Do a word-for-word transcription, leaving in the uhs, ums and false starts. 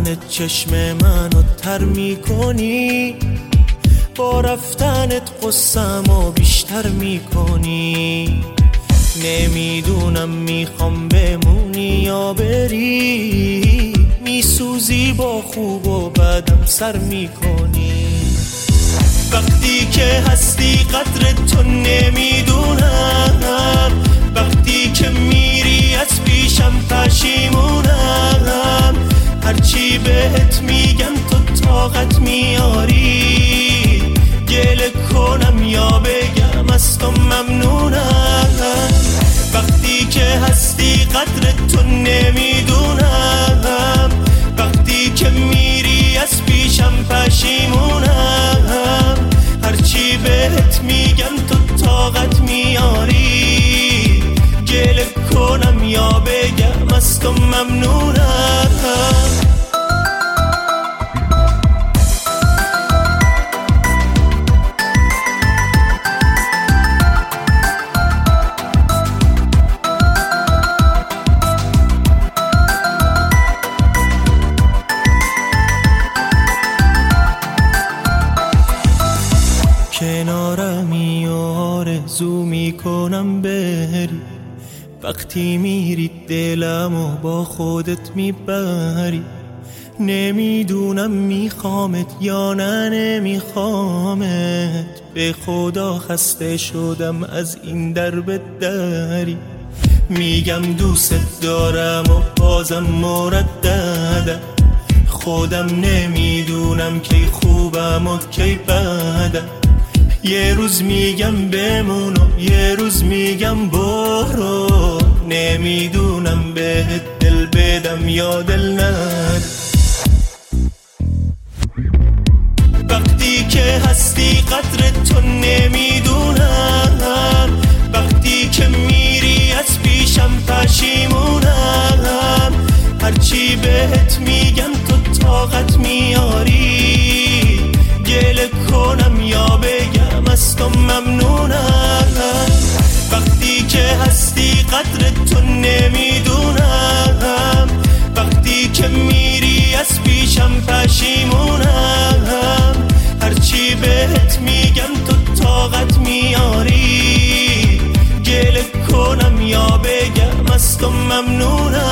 رفتنت چشم منو تر میکنی، با رفتنت قصه‌مو بیشتر میکنی. نمیدونم میخوام بمونی یا بری، میسوزی با خوب و بدم سر میکنی. وقتی که هستی قدر تو نمیدونم، وقتی که میری از پیشم پشیمونم. هرچی بهت میگم تو طاقت میاری، گله کنم یا بگم از تو ممنونم. وقتی که هستی قدر تو نمیدونم، وقتی که میری از پیشم پشیمونم. هرچی بهت میگم تو طاقت میاری، گله کنم یا بگم از تو ممنونم. کنارمی و آرزو میکنم بری، وقتی میری دلمو با خودت میبری. نمیدونم میخوامت یا نه نمیخوامت، به خدا خسته شدم از این درب دری. میگم دوست دارم و بازم مرددم، خودم نمیدونم کی خوبم و کی بدم. یه روز میگم بمون و یه روز میگم برو، نمیدونم بهت دل بدم یا دل ندم. وقتی که هستی قدر تو نمیدونم، وقتی که میری از پیشم پشیمونم. هرچی بهت میگم تو طاقت میاری، گله کنم یا بگم از تو ممنونم. وقتی که هستی قدر تو نمیدونم، وقتی که میری از پیشم پشیمونم. هرچی بهت میگم تو طاقت میاری، گله کنم یا بگم از تو ممنونم.